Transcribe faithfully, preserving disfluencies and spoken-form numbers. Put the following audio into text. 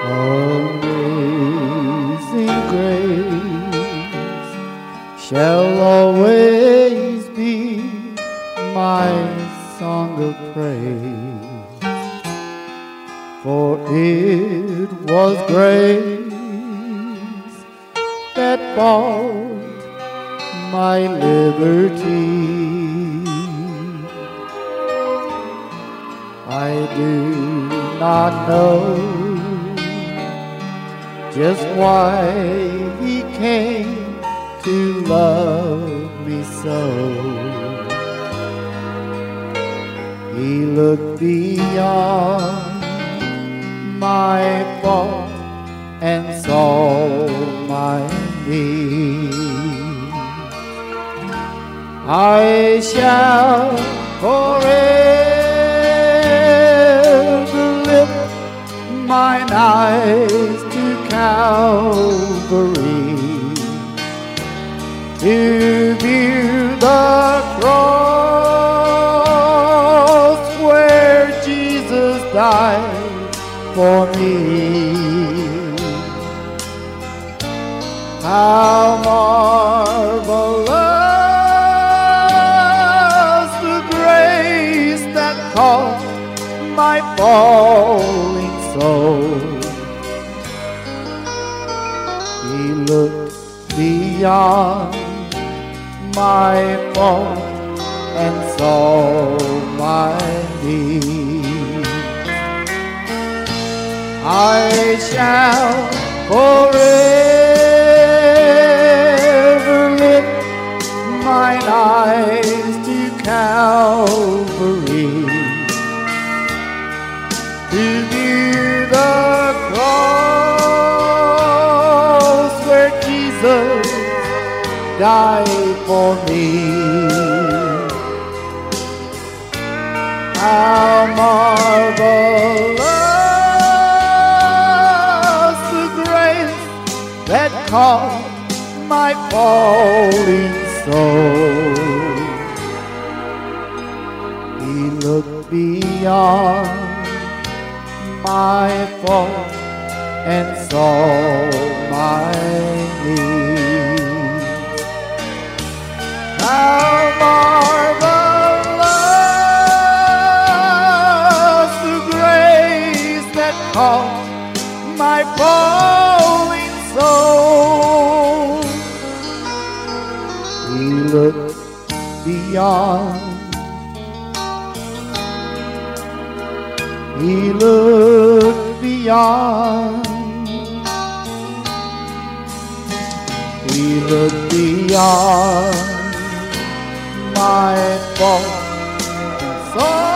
Amazing grace shall always be my song of praise, for it was grace that bought my liberty. I do not know just why he came to love me so. He looked beyond my fault and saw my need. I shall forever lift mine eyes to Calvary, to view the cross where Jesus died for me. How marvelous the grace that caught my falling soul. He looked beyond my fault and saw my need. I shall forever lift mine eyes to Calvary, to view the cross where Jesus died for me. How marvelous the grace that caught my falling soul. He looked beyond my fault and saw my need. How marvelous the grace that caught my falling soul. He looked beyond. He looked beyond. He looked beyond my fault and saw